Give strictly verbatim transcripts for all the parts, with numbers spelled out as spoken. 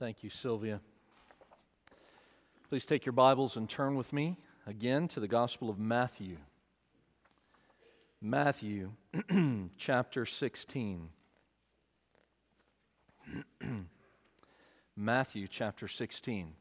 Thank you, Sylvia. Please take your Bibles and turn with me again to the Gospel of Matthew. Matthew chapter sixteen. Matthew chapter sixteen.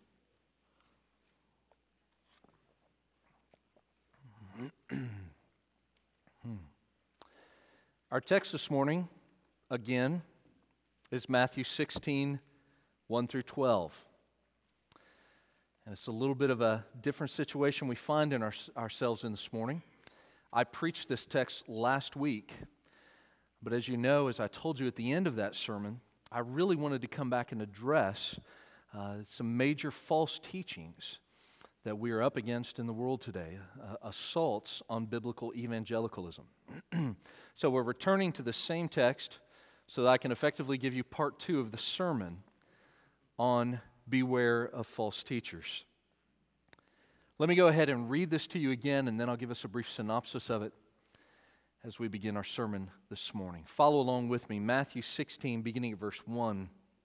Our text this morning, again, is Matthew sixteen, one through twelve. And it's a little bit of a different situation we find in our, ourselves in this morning. I preached this text last week, but as you know, as I told you at the end of that sermon, I really wanted to come back and address uh, some major false teachings that we are up against in the world today, uh, assaults on biblical evangelicalism. So we're returning to the same text so that I can effectively give you part two of the sermon on beware of false teachers. Let me go ahead and read this to you again, and then I'll give us a brief synopsis of it as we begin our sermon this morning. Follow along with me. Matthew sixteen, beginning at verse one.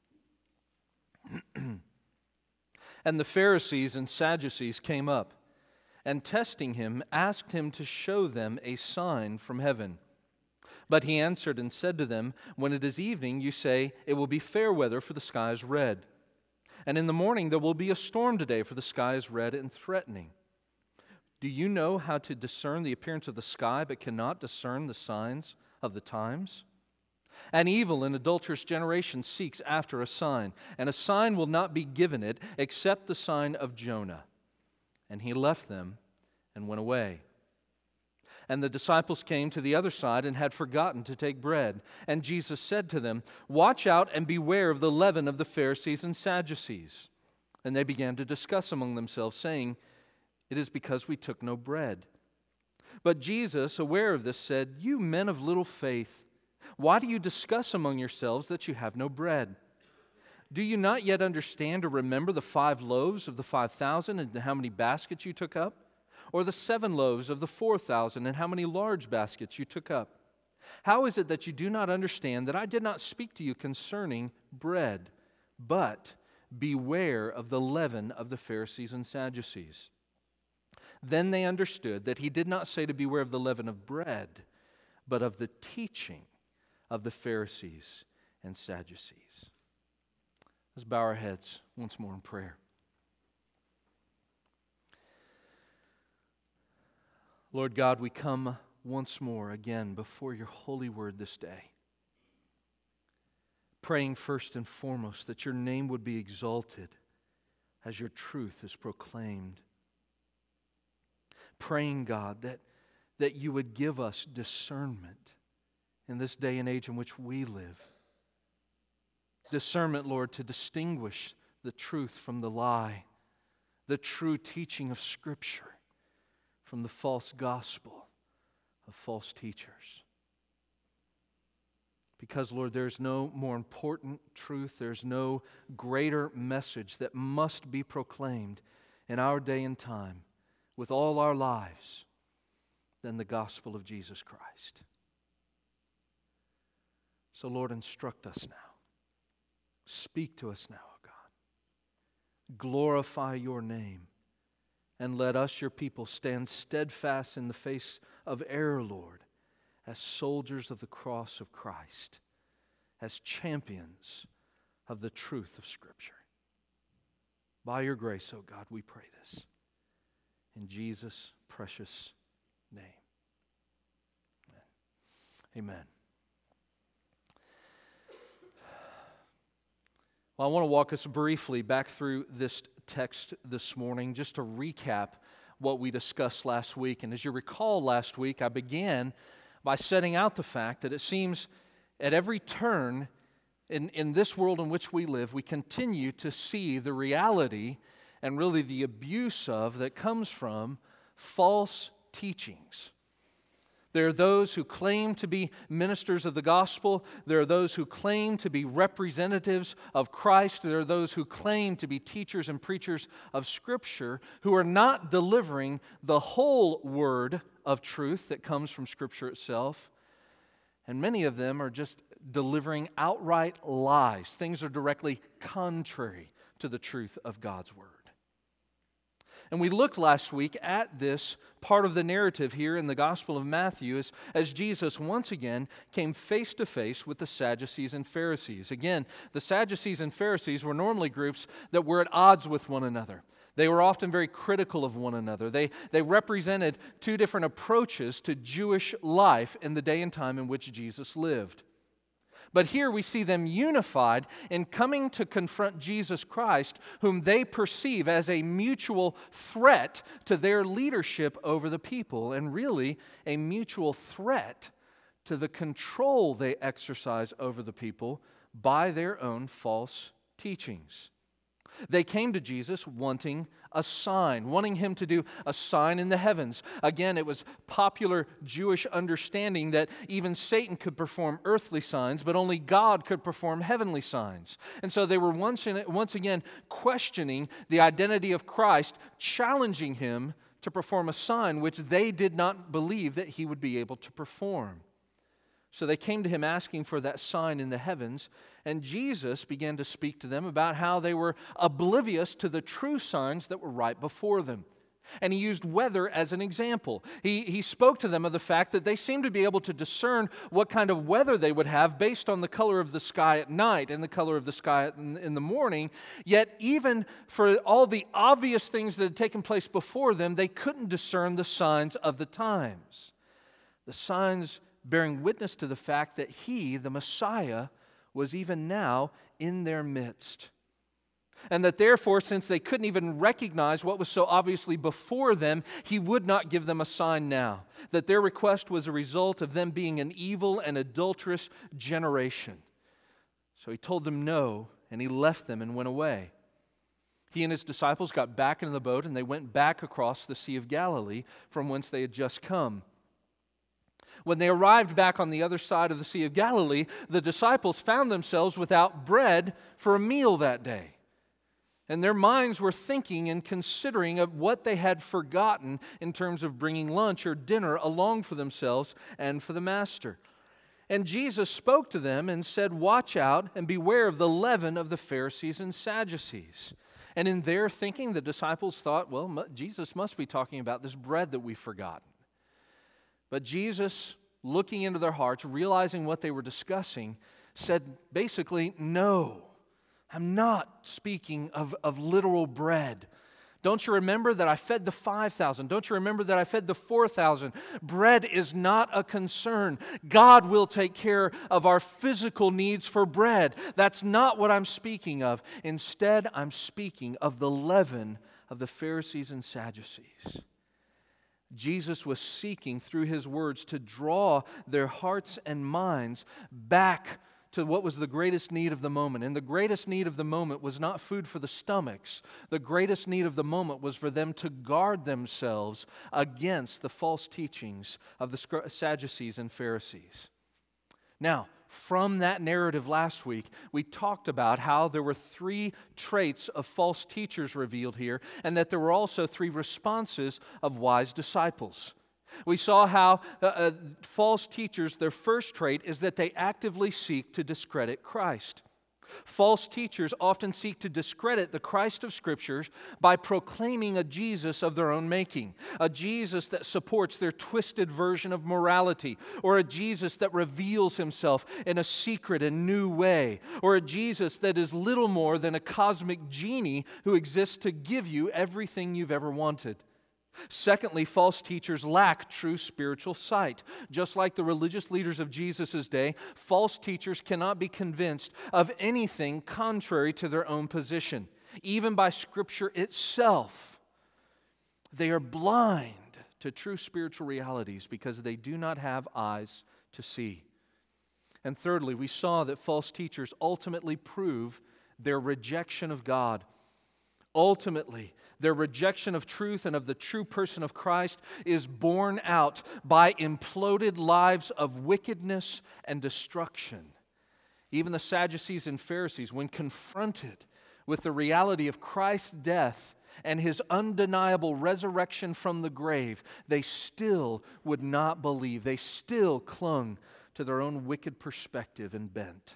And the Pharisees and Sadducees came up, and testing him, asked him to show them a sign from heaven. But he answered and said to them, when it is evening, you say, it will be fair weather, for the sky is red. And in the morning there will be a storm today, for the sky is red and threatening. Do you know how to discern the appearance of the sky, but cannot discern the signs of the times? An evil and adulterous generation seeks after a sign, and a sign will not be given it except the sign of Jonah. And he left them and went away. And the disciples came to the other side and had forgotten to take bread. And Jesus said to them, watch out and beware of the leaven of the Pharisees and Sadducees. And they began to discuss among themselves, saying, it is because we took no bread. But Jesus, aware of this, said, you men of little faith, why do you discuss among yourselves that you have no bread? Do you not yet understand or remember the five loaves of the five thousand and how many baskets you took up? Or the seven loaves of the four thousand, and how many large baskets you took up? How is it that you do not understand that I did not speak to you concerning bread, but beware of the leaven of the Pharisees and Sadducees? Then they understood that he did not say to beware of the leaven of bread, but of the teaching of the Pharisees and Sadducees. Let's bow our heads once more in prayer. Lord God, we come once more again before your holy word this day, praying first and foremost that your name would be exalted as your truth is proclaimed. Praying, God, that, that you would give us discernment in this day and age in which we live. Discernment, Lord, to distinguish the truth from the lie, the true teaching of Scripture from the false gospel of false teachers. Because, Lord, there's no more important truth, there's no greater message that must be proclaimed in our day and time with all our lives than the gospel of Jesus Christ. So, Lord, instruct us now. Speak to us now, O God. Glorify your name. And let us, your people, stand steadfast in the face of error, Lord, as soldiers of the cross of Christ, as champions of the truth of Scripture. By your grace, O God, we pray this. In Jesus' precious name. Amen. Amen. Well, I want to walk us briefly back through this text this morning just to recap what we discussed last week. And as you recall last week, I began by setting out the fact that it seems at every turn in, in this world in which we live, we continue to see the reality and really the abuse of that comes from false teachings. There are those who claim to be ministers of the gospel. There are those who claim to be representatives of Christ. There are those who claim to be teachers and preachers of Scripture who are not delivering the whole word of truth that comes from Scripture itself. And many of them are just delivering outright lies. Things are directly contrary to the truth of God's Word. And we looked last week at this part of the narrative here in the Gospel of Matthew as, as Jesus once again came face to face with the Sadducees and Pharisees. Again, the Sadducees and Pharisees were normally groups that were at odds with one another. They were often very critical of one another. They, they represented two different approaches to Jewish life in the day and time in which Jesus lived. But here we see them unified in coming to confront Jesus Christ, whom they perceive as a mutual threat to their leadership over the people, and really a mutual threat to the control they exercise over the people by their own false teachings. They came to Jesus wanting a sign, wanting him to do a sign in the heavens. Again, it was popular Jewish understanding that even Satan could perform earthly signs, but only God could perform heavenly signs. And so they were once, in, once again questioning the identity of Christ, challenging him to perform a sign which they did not believe that he would be able to perform. So they came to him asking for that sign in the heavens, and Jesus began to speak to them about how they were oblivious to the true signs that were right before them. And he used weather as an example. He, he spoke to them of the fact that they seemed to be able to discern what kind of weather they would have based on the color of the sky at night and the color of the sky in, in the morning. Yet even for all the obvious things that had taken place before them, they couldn't discern the signs of the times. The signs bearing witness to the fact that he, the Messiah, was even now in their midst. And that therefore, since they couldn't even recognize what was so obviously before them, he would not give them a sign now. That their request was a result of them being an evil and adulterous generation. So he told them no, and he left them and went away. He and his disciples got back into the boat, and they went back across the Sea of Galilee from whence they had just come. When they arrived back on the other side of the Sea of Galilee, the disciples found themselves without bread for a meal that day. And their minds were thinking and considering of what they had forgotten in terms of bringing lunch or dinner along for themselves and for the Master. And Jesus spoke to them and said, "Watch out and beware of the leaven of the Pharisees and Sadducees." And in their thinking, the disciples thought, well, Jesus must be talking about this bread that we've forgotten. But Jesus, looking into their hearts, realizing what they were discussing, said basically, no, I'm not speaking of, of literal bread. Don't you remember that I fed the five thousand? Don't you remember that I fed the four thousand? Bread is not a concern. God will take care of our physical needs for bread. That's not what I'm speaking of. Instead, I'm speaking of the leaven of the Pharisees and Sadducees. Jesus was seeking through his words to draw their hearts and minds back to what was the greatest need of the moment. And the greatest need of the moment was not food for the stomachs. The greatest need of the moment was for them to guard themselves against the false teachings of the Sadducees and Pharisees. Now, from that narrative last week, we talked about how there were three traits of false teachers revealed here, and that there were also three responses of wise disciples. We saw how uh, uh, false teachers, their first trait is that they actively seek to discredit Christ. False teachers often seek to discredit the Christ of Scriptures by proclaiming a Jesus of their own making, a Jesus that supports their twisted version of morality, or a Jesus that reveals himself in a secret and new way, or a Jesus that is little more than a cosmic genie who exists to give you everything you've ever wanted. Secondly, false teachers lack true spiritual sight. Just like the religious leaders of Jesus' day, false teachers cannot be convinced of anything contrary to their own position, even by Scripture itself. They are blind to true spiritual realities because they do not have eyes to see. And thirdly, we saw that false teachers ultimately prove their rejection of God. Ultimately, their rejection of truth and of the true person of Christ is borne out by imploded lives of wickedness and destruction. Even the Sadducees and Pharisees, when confronted with the reality of Christ's death and his undeniable resurrection from the grave, they still would not believe. They still clung to their own wicked perspective and bent.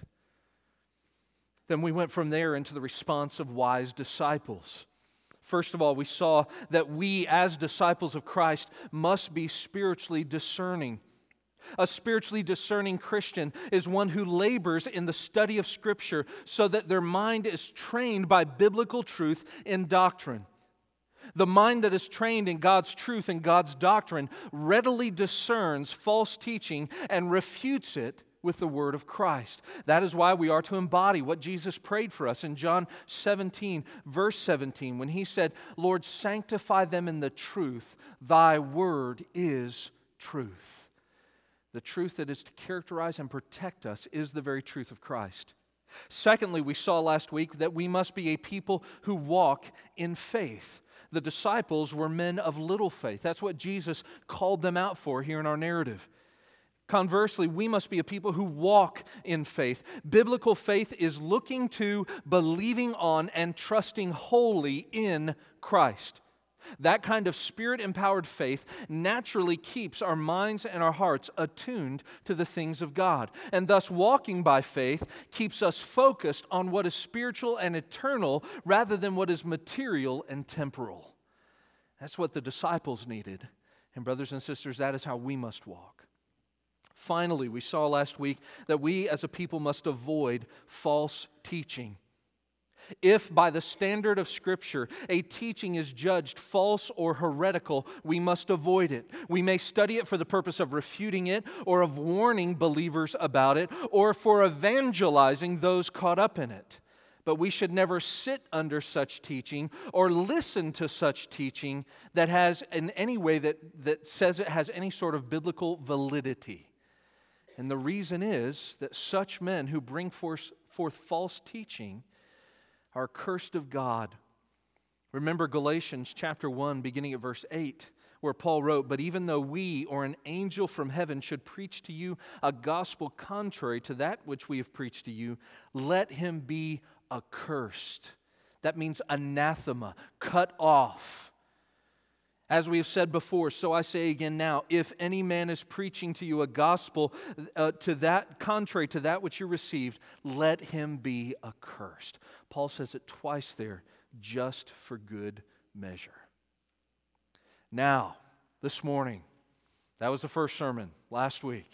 Then we went from there into the response of wise disciples. First of all, we saw that we as disciples of Christ must be spiritually discerning. A spiritually discerning Christian is one who labors in the study of Scripture so that their mind is trained by biblical truth in doctrine. The mind that is trained in God's truth and God's doctrine readily discerns false teaching and refutes it with the word of Christ. That is why we are to embody what Jesus prayed for us in John seventeen, verse seventeen, when He said, Lord, sanctify them in the truth. Thy word is truth. The truth that is to characterize and protect us is the very truth of Christ. Secondly, we saw last week that we must be a people who walk in faith. The disciples were men of little faith. That's what Jesus called them out for here in our narrative. Conversely, we must be a people who walk in faith. Biblical faith is looking to, believing on, and trusting wholly in Christ. That kind of Spirit-empowered faith naturally keeps our minds and our hearts attuned to the things of God. And thus, walking by faith keeps us focused on what is spiritual and eternal rather than what is material and temporal. That's what the disciples needed. And brothers and sisters, that is how we must walk. Finally, we saw last week that we as a people must avoid false teaching. If by the standard of Scripture a teaching is judged false or heretical, we must avoid it. We may study it for the purpose of refuting it or of warning believers about it or for evangelizing those caught up in it. But we should never sit under such teaching or listen to such teaching that has in any way that, that says it has any sort of biblical validity. And the reason is that such men who bring forth, forth false teaching are cursed of God. Remember Galatians chapter one, beginning at verse eight, where Paul wrote, But even though we or an angel from heaven should preach to you a gospel contrary to that which we have preached to you, let him be accursed. That means anathema, cut off. As we have said before, so I say again now, if any man is preaching to you a gospel uh, to that contrary to that which you received, let him be accursed. Paul says it twice there, just for good measure. Now, this morning, that was the first sermon last week.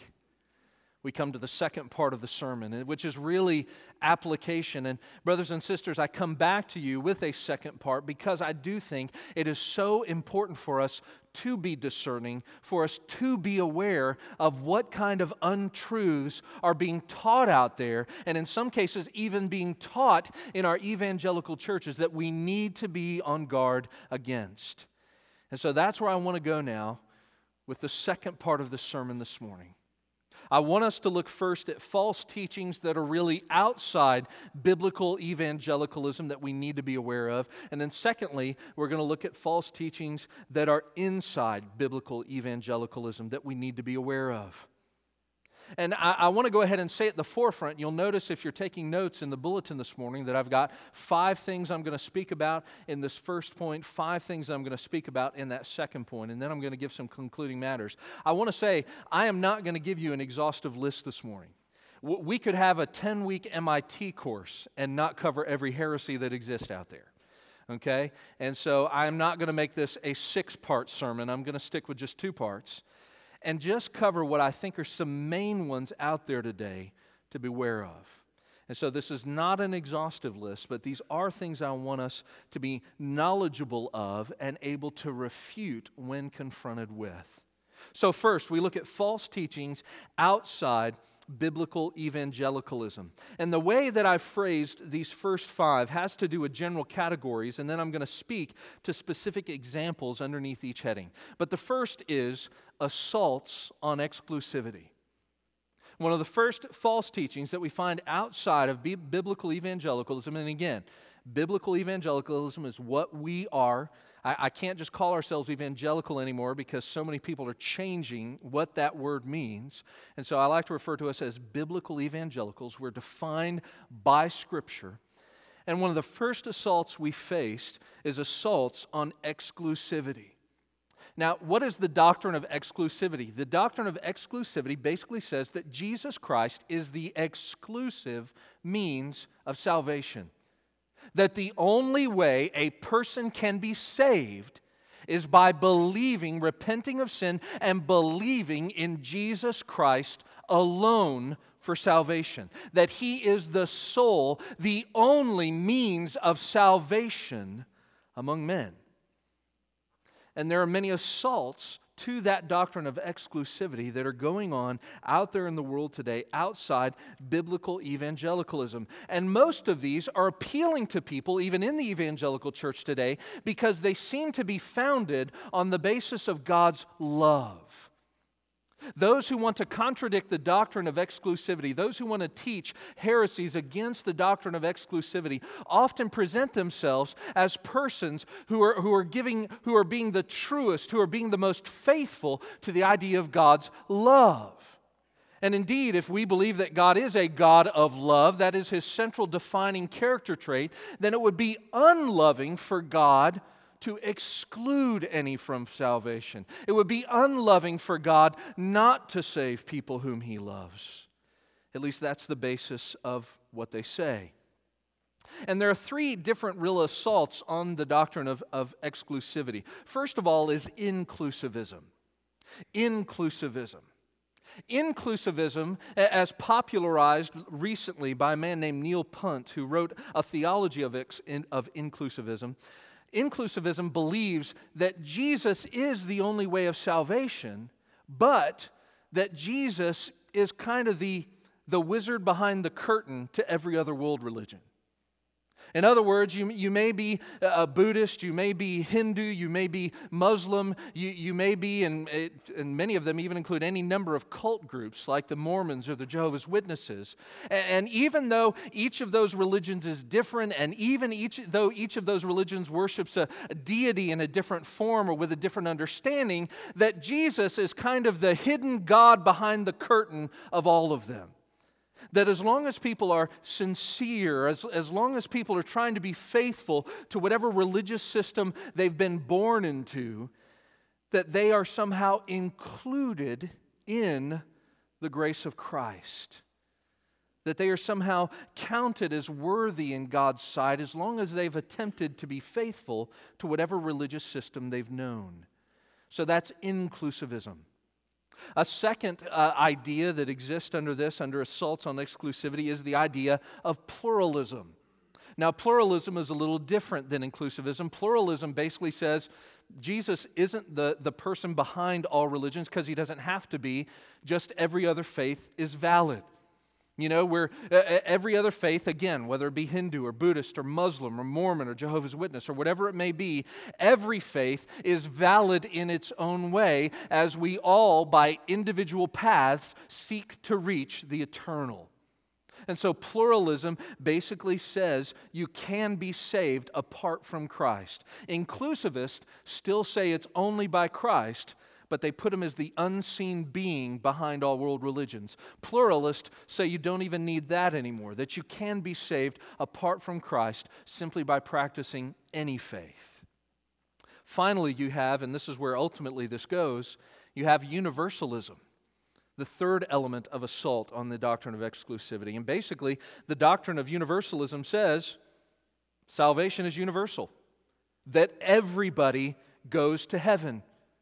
We come to the second part of the sermon, which is really application. And brothers and sisters, I come back to you with a second part because I do think it is so important for us to be discerning, for us to be aware of what kind of untruths are being taught out there, and in some cases even being taught in our evangelical churches that we need to be on guard against. And so that's where I want to go now with the second part of the sermon this morning. I want us to look first at false teachings that are really outside biblical evangelicalism that we need to be aware of. And then secondly, we're going to look at false teachings that are inside biblical evangelicalism that we need to be aware of. And I, I want to go ahead and say at the forefront, you'll notice if you're taking notes in the bulletin this morning that I've got five things I'm going to speak about in this first point, five things I'm going to speak about in that second point, and then I'm going to give some concluding matters. I want to say I am not going to give you an exhaustive list this morning. We could have a ten-week M I T course and not cover every heresy that exists out there. Okay? And so I'm not going to make this a six-part sermon. I'm going to stick with just two parts. And just cover what I think are some main ones out there today to beware of. And so this is not an exhaustive list, but these are things I want us to be knowledgeable of and able to refute when confronted with. So first, we look at false teachings outside biblical evangelicalism. And the way that I've phrased these first five has to do with general categories, and then I'm going to speak to specific examples underneath each heading. But the first is assaults on exclusivity. One of the first false teachings that we find outside of biblical evangelicalism, and again, biblical evangelicalism is what we are. I, I can't just call ourselves evangelical anymore because so many people are changing what that word means. And so I like to refer to us as biblical evangelicals. We're defined by Scripture. And one of the first assaults we faced is assaults on exclusivity. Now, what is the doctrine of exclusivity? The doctrine of exclusivity basically says that Jesus Christ is the exclusive means of salvation. That the only way a person can be saved is by believing, repenting of sin, and believing in Jesus Christ alone for salvation. That He is the sole, the only means of salvation among men. And there are many assaults to that doctrine of exclusivity that are going on out there in the world today outside biblical evangelicalism. And most of these are appealing to people, even in the evangelical church today, because they seem to be founded on the basis of God's love. Those who want to contradict the doctrine of exclusivity, those who want to teach heresies against the doctrine of exclusivity, often present themselves as persons who are, who are giving, who are being the truest, who are being the most faithful to the idea of God's love. And indeed, if we believe that God is a God of love, that is His central defining character trait, then it would be unloving for God to exclude any from salvation. It would be unloving for God not to save people whom He loves. At least that's the basis of what they say. And there are three different real assaults on the doctrine of, of exclusivity. First of all is inclusivism. Inclusivism. Inclusivism, as popularized recently by a man named Neil Punt, who wrote a theology of, ex, of inclusivism, Inclusivism believes that Jesus is the only way of salvation, but that Jesus is kind of the, the wizard behind the curtain to every other world religion. In other words, you, you may be a Buddhist, you may be Hindu, you may be Muslim, you, you may be, and, and many of them even include any number of cult groups like the Mormons or the Jehovah's Witnesses. And, and even though each of those religions is different, and even each though each of those religions worships a, a deity in a different form or with a different understanding, that Jesus is kind of the hidden God behind the curtain of all of them. That as long as people are sincere, as, as long as people are trying to be faithful to whatever religious system they've been born into, that they are somehow included in the grace of Christ. That they are somehow counted as worthy in God's sight as long as they've attempted to be faithful to whatever religious system they've known. So that's inclusivism. A second uh, idea that exists under this, under assaults on exclusivity, is the idea of pluralism. Now, pluralism is a little different than inclusivism. Pluralism basically says Jesus isn't the, the person behind all religions because He doesn't have to be. Just every other faith is valid. You know, where uh, every other faith, again, whether it be Hindu or Buddhist or Muslim or Mormon or Jehovah's Witness or whatever it may be, every faith is valid in its own way as we all, by individual paths, seek to reach the eternal. And so pluralism basically says you can be saved apart from Christ. Inclusivists still say it's only by Christ, but they put Him as the unseen being behind all world religions. Pluralists say you don't even need that anymore, that you can be saved apart from Christ simply by practicing any faith. Finally, you have, and this is where ultimately this goes, you have universalism, the third element of assault on the doctrine of exclusivity. And basically, the doctrine of universalism says salvation is universal, that everybody goes to heaven.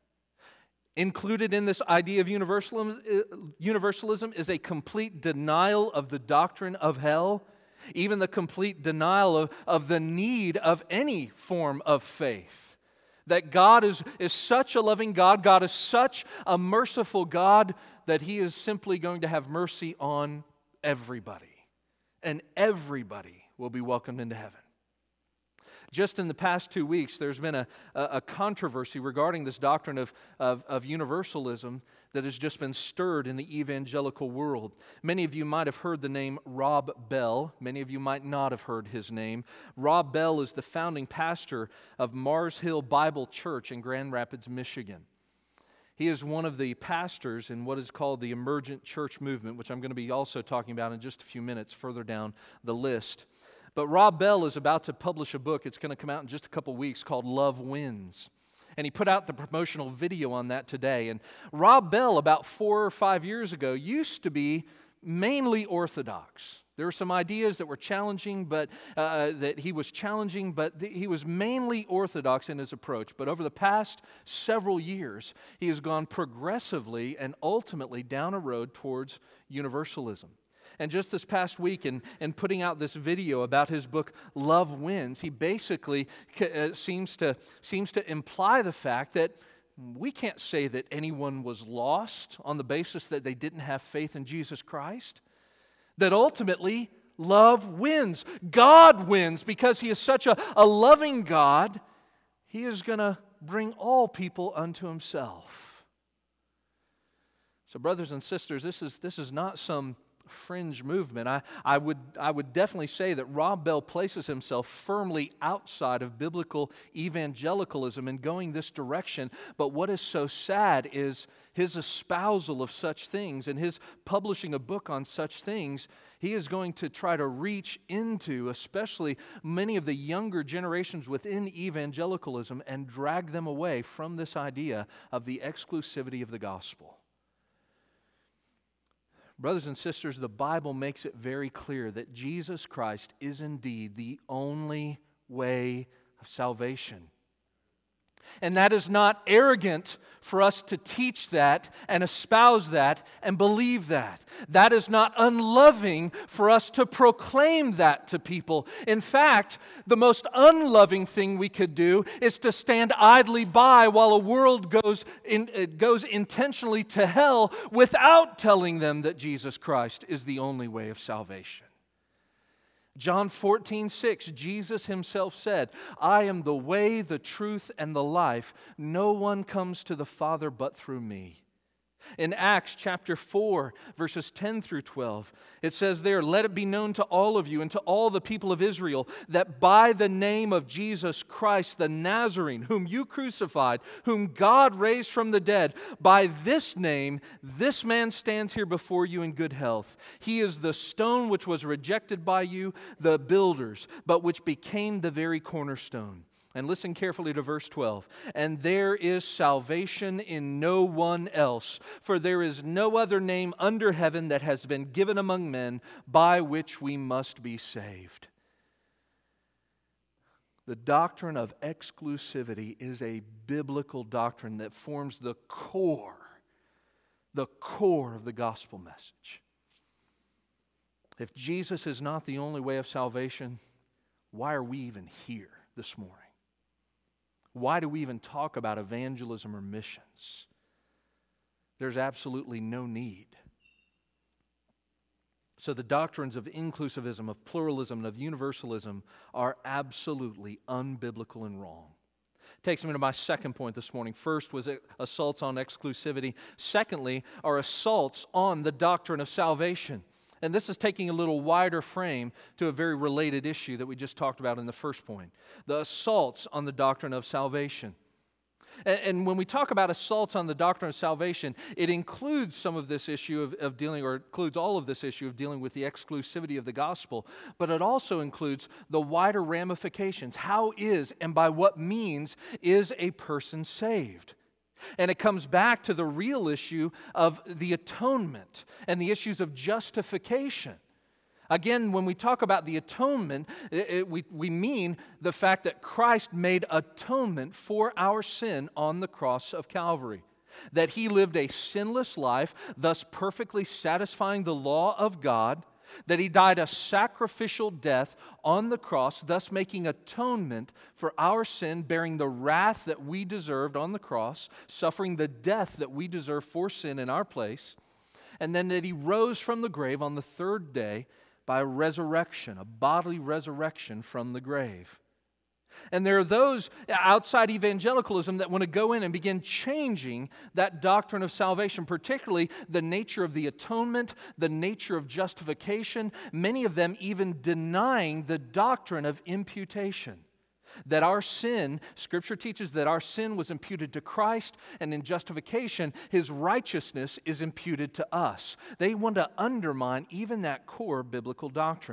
Included in this idea of universalism, universalism is a complete denial of the doctrine of hell, even the complete denial of, of the need of any form of faith. That God is, is such a loving God, God is such a merciful God, that He is simply going to have mercy on everybody. And everybody will be welcomed into heaven. Just in the past two weeks, there's been a, a controversy regarding this doctrine of, of, of universalism that has just been stirred in the evangelical world. Many of you might have heard the name Rob Bell. Many of you might not have heard his name. Rob Bell is the founding pastor of Mars Hill Bible Church in Grand Rapids, Michigan. He is one of the pastors in what is called the Emergent Church Movement, which I'm going to be also talking about in just a few minutes further down the list. But Rob Bell is about to publish a book. It's going to come out in just a couple weeks called Love Wins. And he put out the promotional video on that today. And Rob Bell, about four or five years ago, used to be mainly Orthodox. There were some ideas that were challenging, but uh, that he was challenging, but th- he was mainly Orthodox in his approach. But over the past several years, he has gone progressively and ultimately down a road towards universalism. And just this past week, in, in putting out this video about his book, Love Wins, he basically uh, seems to, seems to imply the fact that we can't say that anyone was lost on the basis that they didn't have faith in Jesus Christ. That ultimately, love wins. God wins because He is such a, a loving God. He is going to bring all people unto Himself. So brothers and sisters, this is, this is not some fringe movement. I, I, would, I would definitely say that Rob Bell places himself firmly outside of biblical evangelicalism in going this direction. But what is so sad is his espousal of such things and his publishing a book on such things. He is going to try to reach into, especially many of the younger generations within evangelicalism, and drag them away from this idea of the exclusivity of the gospel. Brothers and sisters, the Bible makes it very clear that Jesus Christ is indeed the only way of salvation. And that is not arrogant for us to teach that and espouse that and believe that. That is not unloving for us to proclaim that to people. In fact, the most unloving thing we could do is to stand idly by while a world goes, in, it goes intentionally to hell without telling them that Jesus Christ is the only way of salvation. John fourteen six, Jesus Himself said, I am the way, the truth, and the life. No one comes to the Father but through me. In Acts chapter four, verses ten through twelve, it says there, let it be known to all of you and to all the people of Israel that by the name of Jesus Christ the Nazarene, whom you crucified, whom God raised from the dead, by this name, this man stands here before you in good health. He is the stone which was rejected by you, the builders, but which became the very cornerstone. And listen carefully to verse twelve. And there is salvation in no one else, for there is no other name under heaven that has been given among men by which we must be saved. The doctrine of exclusivity is a biblical doctrine that forms the core, the core of the gospel message. If Jesus is not the only way of salvation, why are we even here this morning? Why do we even talk about evangelism or missions? There's absolutely no need. So the doctrines of inclusivism, of pluralism, and of universalism are absolutely unbiblical and wrong. Takes me to my second point this morning. First was assaults on exclusivity. Secondly are assaults on the doctrine of salvation. And this is taking a little wider frame to a very related issue that we just talked about in the first point. The assaults on the doctrine of salvation. And, and when we talk about assaults on the doctrine of salvation, it includes some of this issue of, of dealing, or includes all of this issue of dealing with the exclusivity of the gospel. But it also includes the wider ramifications. How is and by what means is a person saved? And it comes back to the real issue of the atonement and the issues of justification. Again, when we talk about the atonement, it, it, we, we mean the fact that Christ made atonement for our sin on the cross of Calvary. That He lived a sinless life, thus perfectly satisfying the law of God. That He died a sacrificial death on the cross, thus making atonement for our sin, bearing the wrath that we deserved on the cross, suffering the death that we deserve for sin in our place, and then that He rose from the grave on the third day by a resurrection, a bodily resurrection from the grave. And there are those outside evangelicalism that want to go in and begin changing that doctrine of salvation, particularly the nature of the atonement, the nature of justification, many of them even denying the doctrine of imputation. That our sin, Scripture teaches that our sin was imputed to Christ, and in justification, His righteousness is imputed to us. They want to undermine even that core biblical doctrine.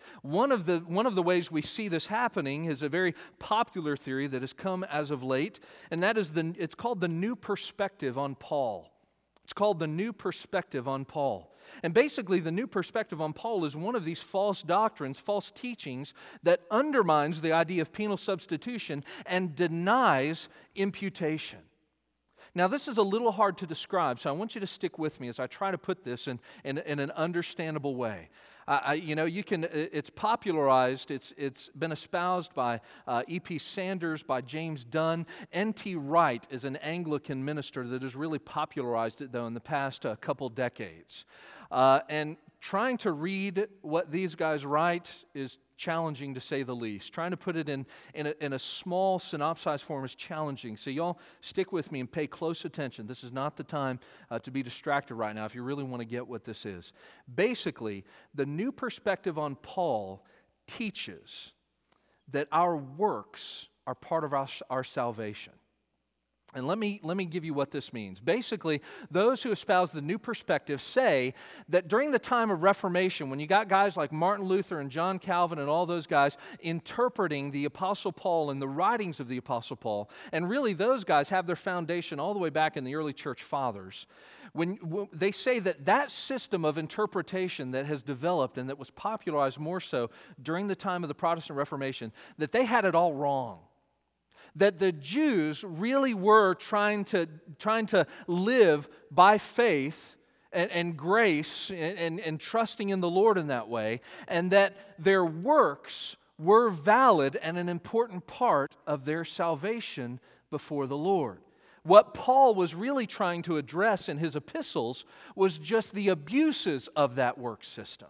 One of the one of the ways we see this happening is a very popular theory that has come as of late, and that is the it's called the new perspective on Paul. It's called the new perspective on Paul. And basically, the new perspective on Paul is one of these false doctrines, false teachings that undermines the idea of penal substitution and denies imputation. Now, this is a little hard to describe, so I want you to stick with me as I try to put this in, in, in an understandable way. Uh, I, you know, you can. It's popularized. It's it's been espoused by uh, E P Sanders, by James Dunn. N T Wright is an Anglican minister that has really popularized it, though, in the past uh, couple decades. Uh, and trying to read what these guys write is challenging, to say the least. Trying to put it in in a, in a small synopsized form is challenging. So y'all stick with me and pay close attention. This is not the time uh, to be distracted right now if you really want to get what this is. Basically, the new perspective on Paul teaches that our works are part of our, our salvation. And let me, let me give you what this means. Basically, those who espouse the new perspective say that during the time of Reformation, when you got guys like Martin Luther and John Calvin and all those guys interpreting the Apostle Paul and the writings of the Apostle Paul, and really those guys have their foundation all the way back in the early church fathers, when, when they say that that system of interpretation that has developed and that was popularized more so during the time of the Protestant Reformation, that they had it all wrong. That the Jews really were trying to, trying to live by faith and, and grace and, and, and trusting in the Lord in that way, and that their works were valid and an important part of their salvation before the Lord. What Paul was really trying to address in his epistles was just the abuses of that work system.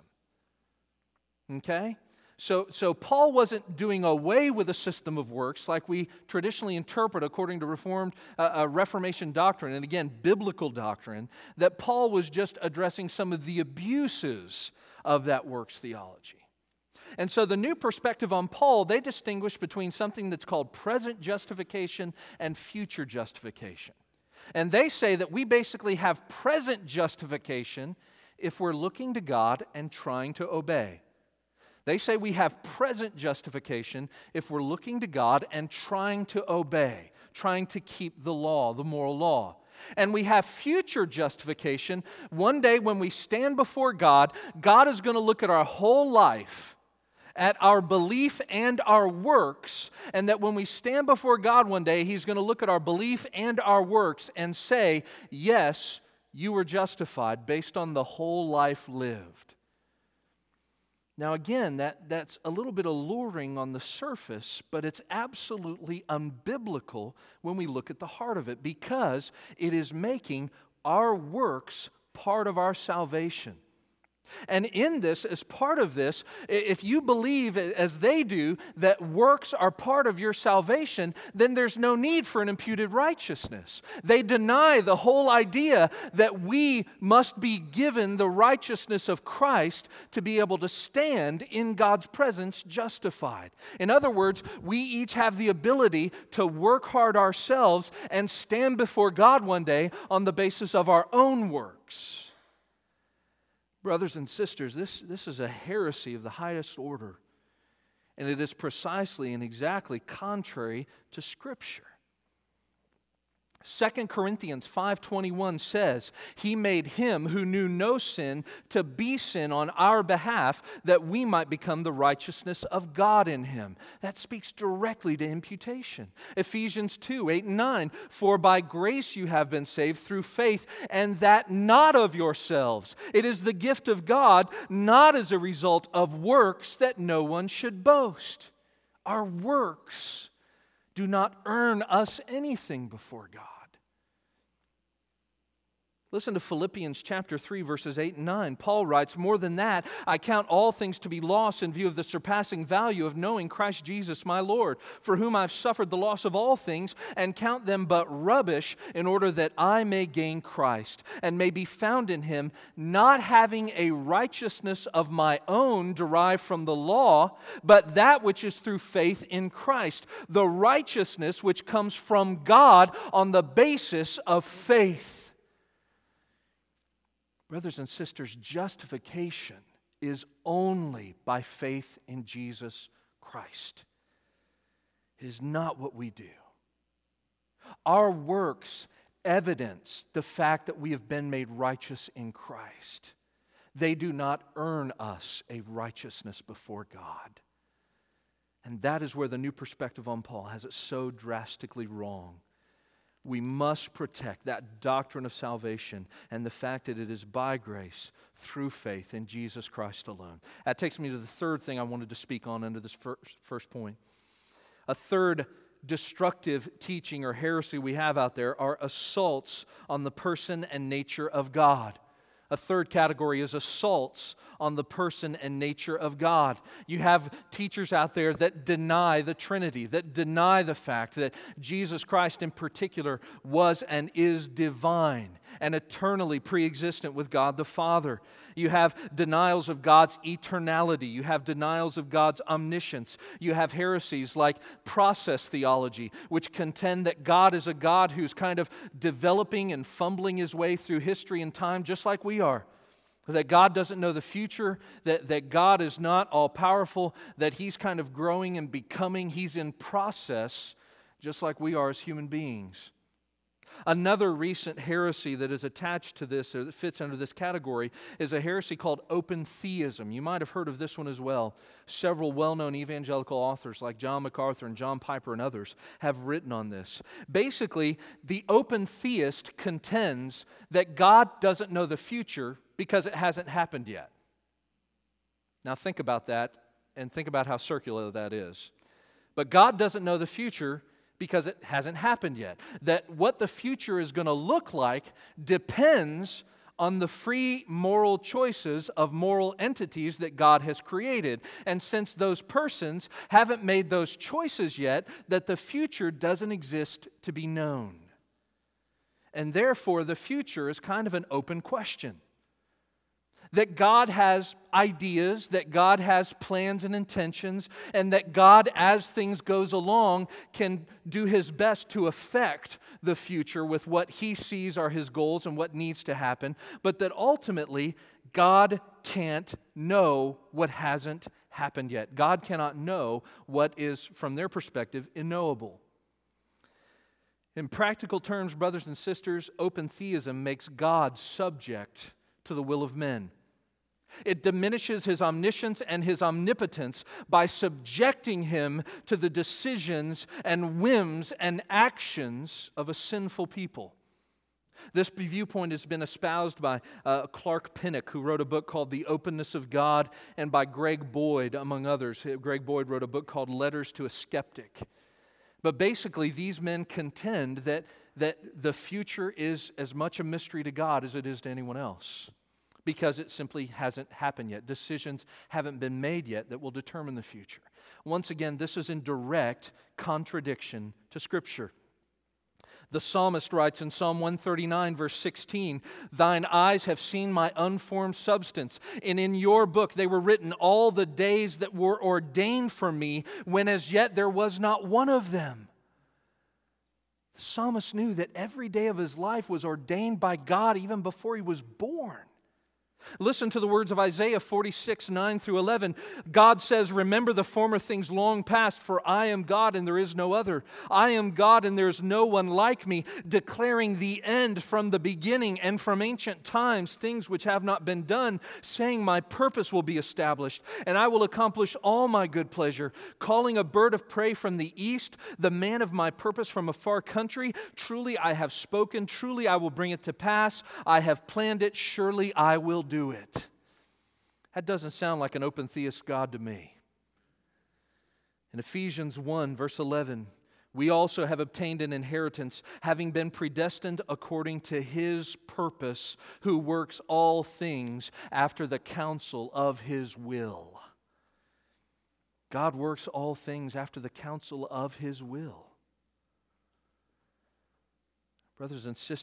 Okay? So, so Paul wasn't doing away with a system of works like we traditionally interpret according to Reformed uh, uh, Reformation doctrine, and again, biblical doctrine, that Paul was just addressing some of the abuses of that works theology. And so the new perspective on Paul, they distinguish between something that's called present justification and future justification. And they say that we basically have present justification if we're looking to God and trying to obey. They say we have present justification if we're looking to God and trying to obey, trying to keep the law, the moral law. And we have future justification. One day when we stand before God, God is going to look at our whole life, at our belief and our works, and that when we stand before God one day, He's going to look at our belief and our works and say, yes, you were justified based on the whole life lived. Now again, that, that's a little bit alluring on the surface, but it's absolutely unbiblical when we look at the heart of it, because it is making our works part of our salvation. And in this, as part of this, if you believe, as they do, that works are part of your salvation, then there's no need for an imputed righteousness. They deny the whole idea that we must be given the righteousness of Christ to be able to stand in God's presence justified. In other words, we each have the ability to work hard ourselves and stand before God one day on the basis of our own works. Brothers and sisters, this, this is a heresy of the highest order, and it is precisely and exactly contrary to Scripture. Second Corinthians five twenty-one says, He made Him who knew no sin to be sin on our behalf, that we might become the righteousness of God in Him. That speaks directly to imputation. Ephesians two eight and nine, For by grace you have been saved through faith, and that not of yourselves. It is the gift of God, not as a result of works, that no one should boast. Our works do not earn us anything before God. Listen to Philippians chapter three, verses eight and nine. Paul writes, More than that, I count all things to be loss in view of the surpassing value of knowing Christ Jesus my Lord, for whom I've suffered the loss of all things, and count them but rubbish, in order that I may gain Christ, and may be found in Him, not having a righteousness of my own derived from the law, but that which is through faith in Christ, the righteousness which comes from God on the basis of faith. Brothers and sisters, justification is only by faith in Jesus Christ. It is not what we do. Our works evidence the fact that we have been made righteous in Christ. They do not earn us a righteousness before God. And that is where the New Perspective on Paul has it so drastically wrong. We must protect that doctrine of salvation and the fact that it is by grace through faith in Jesus Christ alone. That takes me to the third thing I wanted to speak on under this first, first point. A third destructive teaching or heresy we have out there are assaults on the person and nature of God. A third category is assaults on the person and nature of God. You have teachers out there that deny the Trinity, that deny the fact that Jesus Christ in particular was and is divine and eternally pre-existent with God the Father. You have denials of God's eternality. You have denials of God's omniscience. You have heresies like process theology, which contend that God is a God who's kind of developing and fumbling His way through history and time just like we are. That God doesn't know the future, that, that God is not all-powerful, that He's kind of growing and becoming. He's in process just like we are as human beings. Another recent heresy that is attached to this, or that fits under this category, is a heresy called open theism. You might have heard of this one as well. Several well-known evangelical authors like John MacArthur and John Piper and others have written on this. Basically, the open theist contends that God doesn't know the future because it hasn't happened yet. Now think about that and think about how circular that is. But God doesn't know the future because it hasn't happened yet. That what the future is going to look like depends on the free moral choices of moral entities that God has created. And since those persons haven't made those choices yet, that the future doesn't exist to be known. And therefore, the future is kind of an open question. That God has ideas, that God has plans and intentions, and that God, as things goes along, can do His best to affect the future with what He sees are His goals and what needs to happen, but that ultimately God can't know what hasn't happened yet. God cannot know what is, from their perspective, unknowable. In practical terms, brothers and sisters, open theism makes God subject to the will of men. It diminishes His omniscience and His omnipotence by subjecting Him to the decisions and whims and actions of a sinful people. This viewpoint has been espoused by uh, Clark Pinnock, who wrote a book called The Openness of God, and by Greg Boyd, among others. Greg Boyd wrote a book called Letters to a Skeptic. But basically, these men contend that, that the future is as much a mystery to God as it is to anyone else, because it simply hasn't happened yet. Decisions haven't been made yet that will determine the future. Once again, this is in direct contradiction to Scripture. The psalmist writes in Psalm one thirty-nine, verse sixteen, "Thine eyes have seen my unformed substance, and in your book they were written all the days that were ordained for me, when as yet there was not one of them." The psalmist knew that every day of his life was ordained by God even before he was born. Listen to the words of Isaiah forty-six, nine through eleven. God says, "Remember the former things long past, for I am God and there is no other. I am God and there is no one like me, declaring the end from the beginning and from ancient times, things which have not been done, saying my purpose will be established, and I will accomplish all my good pleasure, calling a bird of prey from the east, the man of my purpose from a far country. Truly I have spoken, truly I will bring it to pass. I have planned it, surely I will do do it." That doesn't sound like an open theist God to me. In Ephesians one, verse eleven, "We also have obtained an inheritance, having been predestined according to His purpose, who works all things after the counsel of His will." God works all things after the counsel of His will. Brothers and sisters,